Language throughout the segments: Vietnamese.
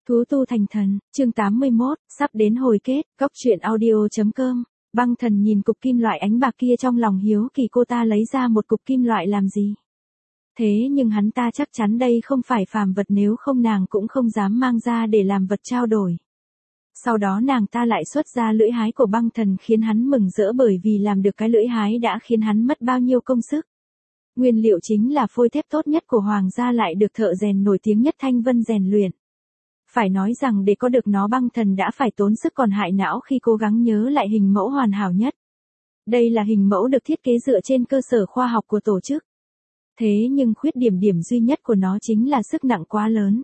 Thú tu thành thần, chương 81, sắp đến hồi kết, góc truyện audio.com. Băng Thần nhìn cục kim loại ánh bạc kia trong lòng hiếu kỳ cô ta lấy ra một cục kim loại làm gì. Thế nhưng hắn ta chắc chắn đây không phải phàm vật, nếu không nàng cũng không dám mang ra để làm vật trao đổi. Sau đó nàng ta lại xuất ra lưỡi hái của Băng Thần khiến hắn mừng rỡ, bởi vì làm được cái lưỡi hái đã khiến hắn mất bao nhiêu công sức. Nguyên liệu chính là phôi thép tốt nhất của hoàng gia, lại được thợ rèn nổi tiếng nhất Thanh Vân rèn luyện. Phải nói rằng để có được nó, Băng Thần đã phải tốn sức còn hại não khi cố gắng nhớ lại hình mẫu hoàn hảo nhất. Đây là hình mẫu được thiết kế dựa trên cơ sở khoa học của tổ chức. Thế nhưng khuyết điểm duy nhất của nó chính là sức nặng quá lớn.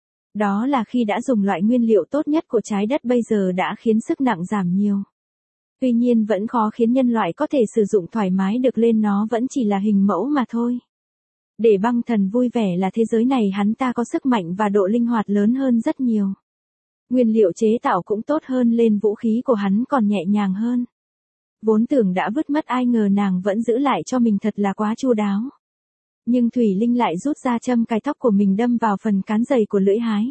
Đó là khi đã dùng loại nguyên liệu tốt nhất của trái đất bây giờ đã khiến sức nặng giảm nhiều. Tuy nhiên vẫn khó khiến nhân loại có thể sử dụng thoải mái được, lên nó vẫn chỉ là hình mẫu mà thôi. Để Băng Thần vui vẻ là thế giới này hắn ta có sức mạnh và độ linh hoạt lớn hơn rất nhiều. Nguyên liệu chế tạo cũng tốt hơn, lên vũ khí của hắn còn nhẹ nhàng hơn. Vốn tưởng đã vứt mất, ai ngờ nàng vẫn giữ lại cho mình, thật là quá chu đáo. Nhưng Thủy Linh lại rút ra châm cài tóc của mình đâm vào phần cán dày của lưỡi hái.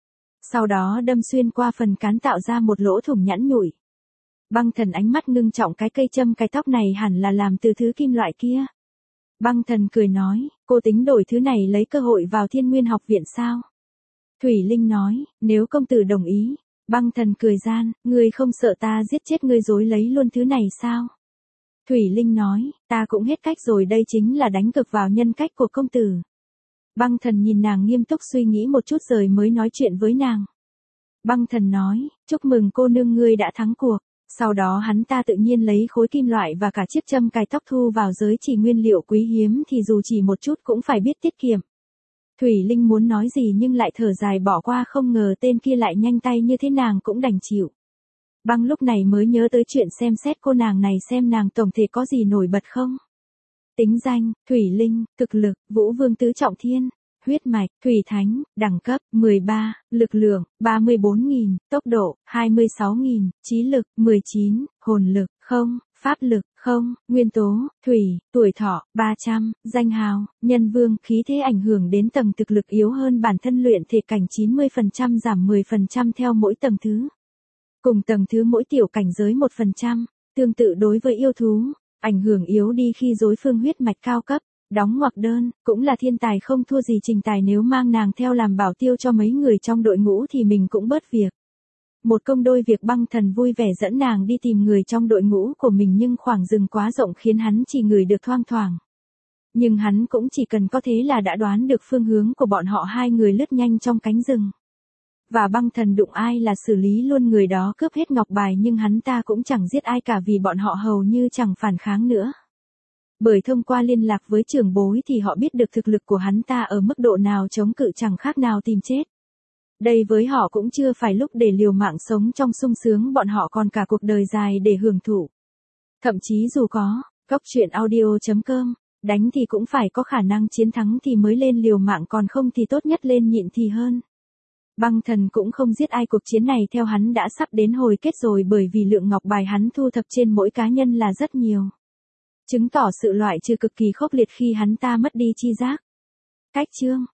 Sau đó đâm xuyên qua phần cán tạo ra một lỗ thủng nhẵn nhụi. Băng Thần ánh mắt ngưng trọng, cái cây châm cài tóc này hẳn là làm từ thứ kim loại kia. Băng Thần cười nói, cô tính đổi thứ này lấy cơ hội vào Thiên Nguyên học viện sao? Thủy Linh nói, nếu công tử đồng ý. Băng Thần cười gian, ngươi không sợ ta giết chết ngươi dối lấy luôn thứ này sao? Thủy Linh nói, ta cũng hết cách rồi, đây chính là đánh cực vào nhân cách của công tử. Băng Thần nhìn nàng nghiêm túc suy nghĩ một chút rồi mới nói chuyện với nàng. Băng Thần nói, chúc mừng cô nương, ngươi đã thắng cuộc. Sau đó hắn ta tự nhiên lấy khối kim loại và cả chiếc châm cài tóc thu vào giới chỉ nguyên liệu quý hiếm, thì dù chỉ một chút cũng phải biết tiết kiệm. Thủy Linh muốn nói gì nhưng lại thở dài bỏ qua, không ngờ tên kia lại nhanh tay như thế, nàng cũng đành chịu. Băng lúc này mới nhớ tới chuyện xem xét cô nàng này xem nàng tổng thể có gì nổi bật không. Tính danh, Thủy Linh, thực lực, Vũ Vương tứ trọng thiên, huyết mạch, Thủy Thánh, đẳng cấp, 13, lực lượng, 34.000, tốc độ, 26.000, trí lực, 19, hồn lực, 0, pháp lực, 0, nguyên tố, thủy, tuổi thọ, 300, danh hào, nhân vương, khí thế ảnh hưởng đến tầng thực lực yếu hơn bản thân, luyện thể cảnh 90% giảm 10% theo mỗi tầng thứ. Cùng tầng thứ mỗi tiểu cảnh giới 1%, tương tự đối với yêu thú, ảnh hưởng yếu đi khi đối phương huyết mạch cao cấp. Đóng ngoặc đơn, cũng là thiên tài không thua gì Trình Tài, nếu mang nàng theo làm bảo tiêu cho mấy người trong đội ngũ thì mình cũng bớt việc. Một công đôi việc. Băng Thần vui vẻ dẫn nàng đi tìm người trong đội ngũ của mình, nhưng khoảng rừng quá rộng khiến hắn chỉ ngửi được thoang thoảng. Nhưng hắn cũng chỉ cần có thế là đã đoán được phương hướng của bọn họ. Hai người lướt nhanh trong cánh rừng. Và Băng Thần đụng ai là xử lý luôn người đó, cướp hết ngọc bài, nhưng hắn ta cũng chẳng giết ai cả vì bọn họ hầu như chẳng phản kháng nữa. Bởi thông qua liên lạc với trưởng bối thì họ biết được thực lực của hắn ta ở mức độ nào, chống cự chẳng khác nào tìm chết. Đây với họ cũng chưa phải lúc để liều mạng sống trong sung sướng, bọn họ còn cả cuộc đời dài để hưởng thụ. Thậm chí dù có, góc truyện audio.com, đánh thì cũng phải có khả năng chiến thắng thì mới lên liều mạng, còn không thì tốt nhất lên nhịn thì hơn. Băng Thần cũng không giết ai, cuộc chiến này theo hắn đã sắp đến hồi kết rồi, bởi vì lượng ngọc bài hắn thu thập trên mỗi cá nhân là rất nhiều. Chứng tỏ sự loại trừ cực kỳ khốc liệt khi hắn ta mất đi chi giác. Cách chương